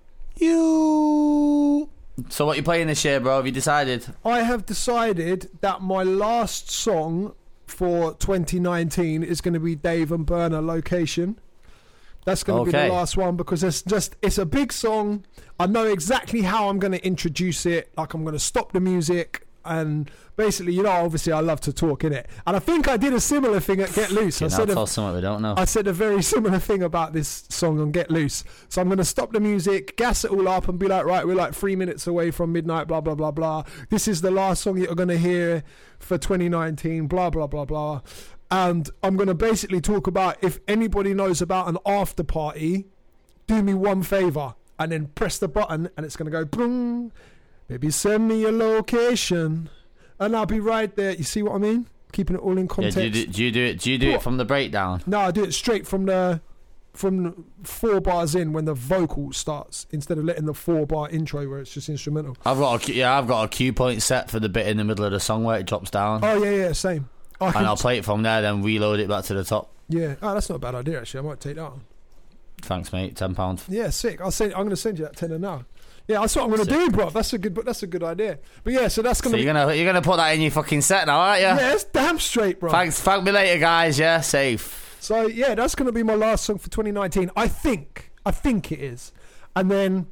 You. So what you playing this year, bro? Have you decided? I have decided that my last song for twenty nineteen is going to be Dave and Burner Location. That's going to be Okay. the last one because it's just it's a big song. I know exactly how I'm going to introduce it. Like I'm going to stop the music and basically, you know, obviously I love to talk in it. And I think I did a similar thing at Get Loose. I I'll said a, tell something we don't know. I said a very similar thing about this song on Get Loose. So I'm going to stop the music, gas it all up and be like, right, we're like three minutes away from midnight, blah, blah, blah, blah. This is the last song you're going to hear for twenty nineteen, blah, blah, blah, blah. And I'm going to basically talk about if anybody knows about an after party, do me one favour and then press the button and it's going to go, boom, maybe send me your location and I'll be right there. You see what I mean? Keeping it all in Yeah, context. do, you do, do you do it? Do you do What? it from the breakdown? No, I do it straight from the from four bars in when the vocal starts instead of letting the four bar intro where it's just instrumental. I've got a, cu- yeah, I've got a cue point set for the bit in the middle of the song where it drops down, Oh yeah, yeah, same. I can, and I'll play it from there, then reload it back to the top. yeah. Oh, that's not a bad idea actually. I might take that on. Thanks, mate. Ten pound. Yeah, sick. I'll send. I'm going to send you that tenner now. Yeah, that's what I'm going to Sick. do, bro. That's a good. But that's a good idea. But yeah, so that's going So to. you're be gonna you're gonna put that in your fucking set now, aren't you? Yeah, it's damn straight, bro. Thanks. Thank me later, guys. Yeah, safe. So yeah, that's going to be my last song for twenty nineteen. I think. I think it is. And then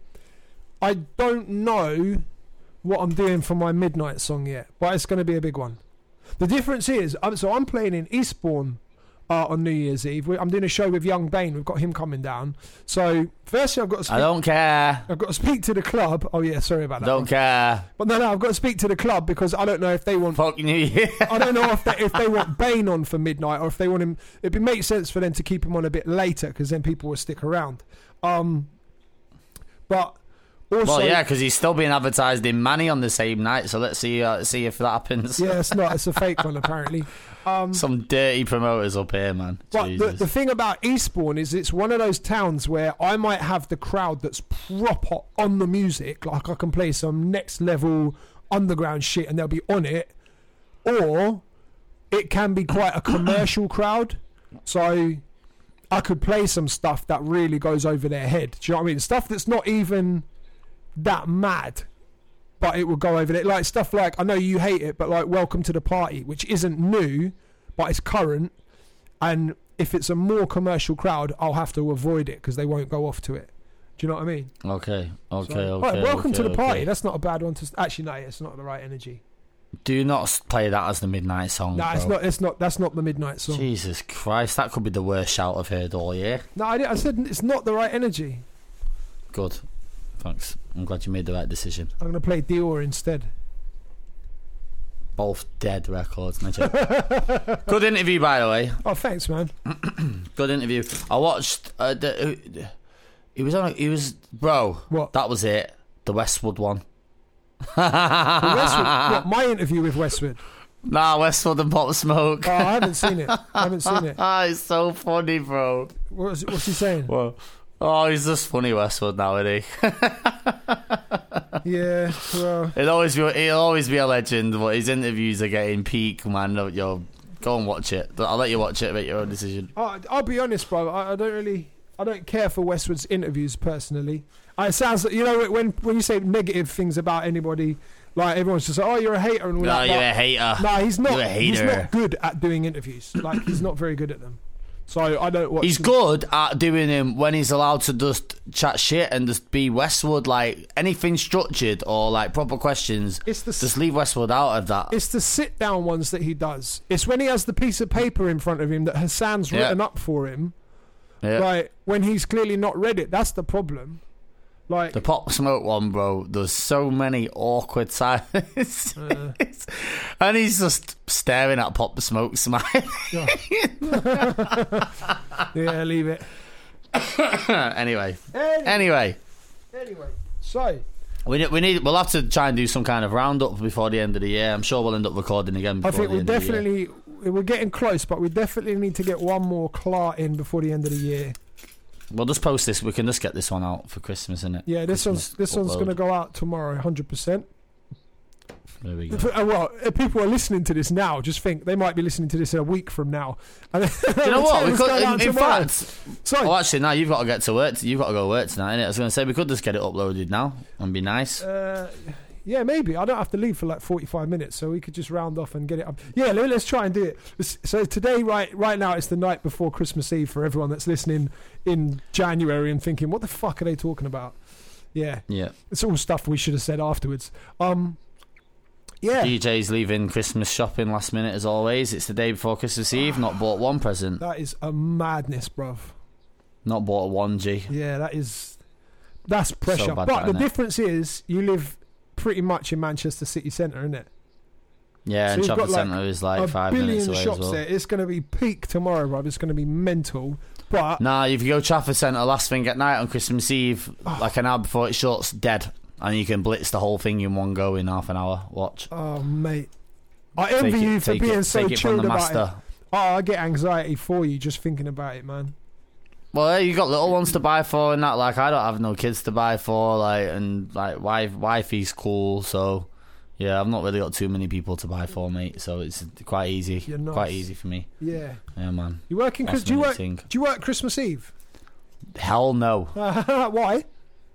I don't know what I'm doing for my midnight song yet, but it's going to be a big one. The difference is, I'm, so I'm playing in Eastbourne uh, on New Year's Eve. We- I'm doing a show with Young Bane. We've got him coming down. So firstly, I've got to speak. I don't care. I've got to speak to the club. Oh yeah, sorry about that. Don't care. But no, no, I've got to speak to the club because I don't know if they want. Fuck New Year. I don't know if they, if they want Bane on for midnight or if they want him. It'd make sense for them to keep him on a bit later because then people will stick around. Um, but Also, Well, yeah, because he's still being advertised in Manny on the same night. So let's see, uh, see if that happens. yeah, it's not. It's a fake one apparently. Um, Some dirty promoters up here, man. But the, Jesus. the thing about Eastbourne is it's one of those towns where I might have the crowd that's proper on the music, like I can play some next level underground shit and they'll be on it, or it can be quite a commercial crowd. So I could play some stuff that really goes over their head. Do you know what I mean? Stuff that's not even that mad, but it will go over there. Like stuff like, I know you hate it, but like Welcome to the Party, which isn't new, but it's current. And if it's a more commercial crowd, I'll have to avoid it because they won't go off to it. Do you know what I mean? Okay, okay, So, okay. right, Welcome okay, to the okay. Party. That's not a bad one to. Actually, no, it's not the right energy. Do not s- play that as the midnight song. No, bro. it's not. It's not. That's not the midnight song. Jesus Christ, that could be the worst shout I've heard all year. No, I, did, I said it's not the right energy. Good. Thanks. I'm glad you made the right decision. I'm going to play Dior instead. Both dead records. No joke. Good interview, by the way. Oh, thanks, man. Good interview. I watched. Uh, the, uh, he was on. A, he was bro. What? That was it. The Westwood one. The Westwood, what, my interview with Westwood. Nah, Westwood and Pop Smoke. Oh, I haven't seen it. I haven't seen it. Ah, it's so funny, bro. What's, what's he saying? Well, oh, he's just funny, Westwood now, isn't he? Yeah, well, He'll always be. He'll always be a legend. But his interviews are getting peak, man. Yo, go and watch it. I'll let you watch it. Make your own decision. I, I'll be honest, bro. I, I don't really, I don't care for Westwood's interviews personally. Uh, it sounds like, you know, when when you say negative things about anybody, like everyone's just like, oh, you're a hater and all No, that. you're but- a hater. Nah, he's not. You're a He's hater. not good at doing interviews. Like he's not very good at them. So I don't watch. He's them. good at doing them when he's allowed to just chat shit and just be Westwood. Like anything structured or like proper questions, It's the just leave Westwood out of that. It's the sit down ones that he does. It's when he has the piece of paper in front of him that Hassan's Yeah. written up for him. Yeah. Like when he's clearly not read it. That's the problem. Like The Pop Smoke one, bro. There's so many awkward silences, Uh. and he's just staring at Pop Smoke, smiling. yeah, leave it. anyway, Anyway, anyway, anyway, so we need, we need we'll have to try and do some kind of roundup before the end of the year. I'm sure we'll end up recording again. I Before think the we end of the year. definitely we're getting close, but we definitely need to get one more Clark in before the end of the year. We'll just post this. We can just get this one out for Christmas, innit? Yeah, this Christmas one's this one's upload. going to go out tomorrow, hundred percent. There we go. Well, if people are listening to this now, just think they might be listening to this in a week from now. And Do you know what? We it's could, going out in, in tomorrow. fact, So, oh, actually, now you've got to get to work. You've got to go to work tonight, innit? I was going to say we could just get it uploaded now and be nice. Uh, yeah, maybe. I don't have to leave for like forty-five minutes, so we could just round off and get it up. Yeah, let- let's try and do it. Let's- So today, right right now, it's the night before Christmas Eve for everyone that's listening in January and thinking, what the fuck are they talking about? Yeah, Yeah. it's all stuff we should have said afterwards. Um, yeah. D J's leaving Christmas shopping last minute as always. It's the day before Christmas Eve. Not bought one present. That is a madness, bruv. Not bought a one G. Yeah, that is... That's pressure. bad, but that, the innit? difference is you live pretty much in Manchester city centre, isn't it? Yeah, So and you've got, Trafford like, Centre is like a five billion minutes away shops as well. there. It's going to be peak tomorrow, bruv. It's going to be mental. But Nah, if you go Trafford Centre last thing at night on Christmas Eve, like an hour before it shuts, dead. And you can blitz the whole thing in one go in half an hour. Watch. oh, mate, I envy Take it- you for take being it, so take it from chilled the about master. it. Oh, I get anxiety for you just thinking about it, man. Well, yeah, you got little ones to buy for and that. Like, I don't have no kids to buy for. Like, and like, wife, wifey's cool. So, yeah, I've not really got too many people to buy for, mate. So it's quite easy. You're nice. Quite easy for me. Yeah, Yeah, man. you working? Chris, Last do you minute work? thing. Do you work Christmas Eve? Hell no. Why?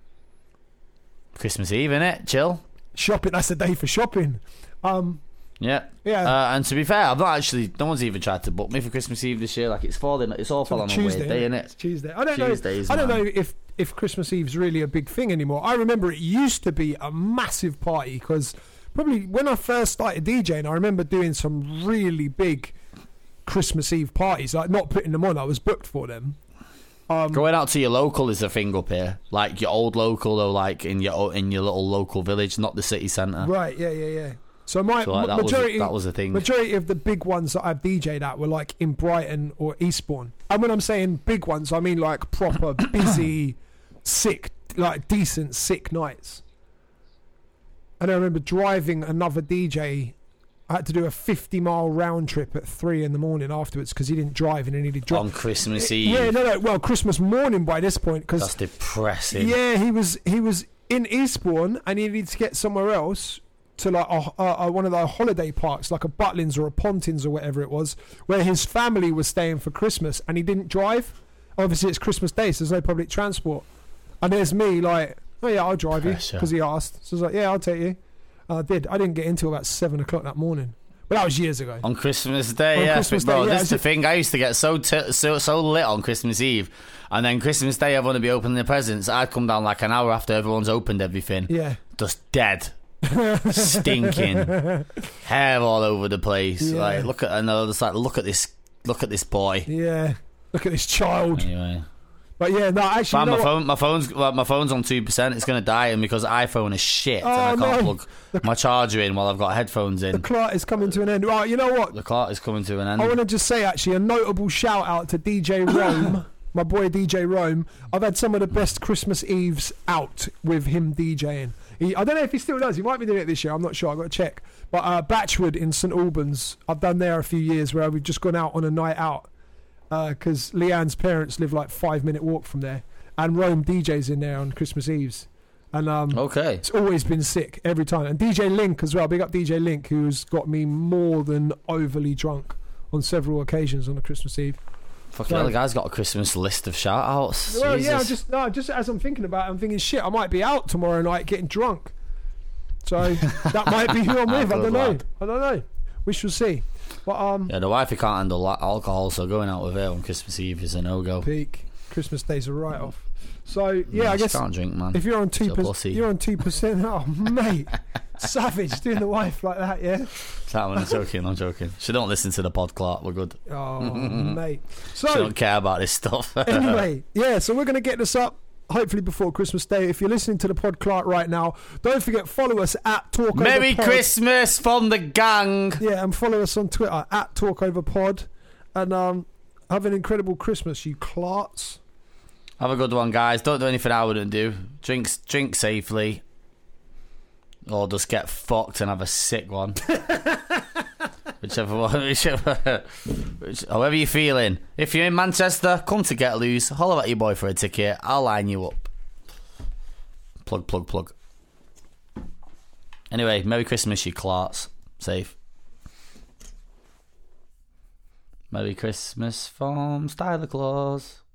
Christmas Eve, innit? Chill. Shopping. That's the day for shopping. Um, Yeah. yeah. Uh, and to be fair, I've not actually. No one's even tried to book me for Christmas Eve this year. Like, it's falling. It's all falling on a weird day, innit? innit? It's Tuesday. I don't Tuesdays, know. I don't man. know if if Christmas Eve's really a big thing anymore. I remember it used to be a massive party because probably when I first started DJing, I remember doing some really big Christmas Eve parties. Like not putting them on, I was booked for them. Um, Going out to your local is a thing up here. Like your old local, though, like in your in your little local village, not the city centre. right? Yeah, yeah, yeah. So my So like, ma- that was majority that was a thing. majority of the big ones that I've DJed at were like in Brighton or Eastbourne. And when I'm saying big ones, I mean like proper busy, sick, like decent sick nights. And I remember driving another D J. I had to do a fifty mile round trip at three in the morning afterwards because he didn't drive and he needed drive on Christmas Eve. Yeah, no, no. Well, Christmas morning by this point because that's depressing. Yeah, he was he was in Eastbourne and he needed to get somewhere else to like a, a, a, one of the holiday parks, like a Butlins or a Pontins or whatever it was, where his family was staying for Christmas and he didn't drive. Obviously, it's Christmas Day, so there's no public transport. And there's me like, oh yeah, I'll drive Pressure. you because he asked. So I was like, yeah, I'll take you. And I did. I didn't get in until about seven o'clock that morning. But that was years ago. On Christmas Day, on yeah, Christmas bro. Day, yeah, this is the thing. I used to get so t- so so lit on Christmas Eve, and then Christmas Day, everyone would be opening their presents. I'd come down like an hour after everyone's opened everything. Yeah, just dead, stinking, hair all over the place. Yeah. Like, look at another. Just like, look at this. Look at this boy. Yeah, look at this child. Anyway. But yeah, no, actually, Man, you know my what? phone, my phone's, well, my phone's on two percent. It's gonna die, and because iPhone is shit, Oh, and I can't no. plug my charger in while I've got headphones The in. clock is coming to an end. Right, you know what? The clock is coming to an end. I want to just say, actually, a notable shout out to D J Rome, my boy D J Rome. I've had some of the best Christmas Eves out with him DJing. He, I don't know if he still does. He might be doing it this year. I'm not sure. I've got to check. But uh, Batchwood in St Albans, I've done there a few years where we've just gone out on a night out because uh, Leanne's parents live like five minute walk from there. And Rome D Js in there on Christmas Eves. And um, okay. It's always been sick every time. And D J Link as well. Big up D J Link, who's got me more than overly drunk on several occasions on a Christmas Eve. Fucking hell, the guy's got a Christmas list of shout outs. Well, Jesus. yeah, I just no, just as I'm thinking about it, I'm thinking, shit, I might be out tomorrow night getting drunk. So that might be who I'm with. I don't know. Lad. I don't know. We shall see. But um, yeah, the wifey can't handle alcohol, so going out with her on Christmas Eve is a no go. Peak. Christmas Day's a write off. So yeah, no, I guess can't drink, man. If you're on two percent, you're on two percent. Oh, mate, savage doing the wife like that, yeah. Sam, I'm joking. I'm joking. She don't listen to the pod, Clark. We're good. Oh, mate. So she don't care about this stuff. Anyway, yeah. So we're gonna get this up hopefully before Christmas Day. If you're listening to the pod, Clark, right now, don't forget follow us at Talk Over Merry Pod. Christmas from the gang. Yeah, and follow us on Twitter at Talk Over Pod, and um, have an incredible Christmas, you Clarks. Have a good one, guys. Don't do anything I wouldn't do. Drink, drink safely, or just get fucked and have a sick one. Whichever one, whichever, which, however you're feeling. If you're in Manchester, come to Get Loose. Holler at your boy for a ticket. I'll line you up. Plug, plug, plug. Anyway, Merry Christmas, you Clarks. Safe. Merry Christmas from Styler Claus.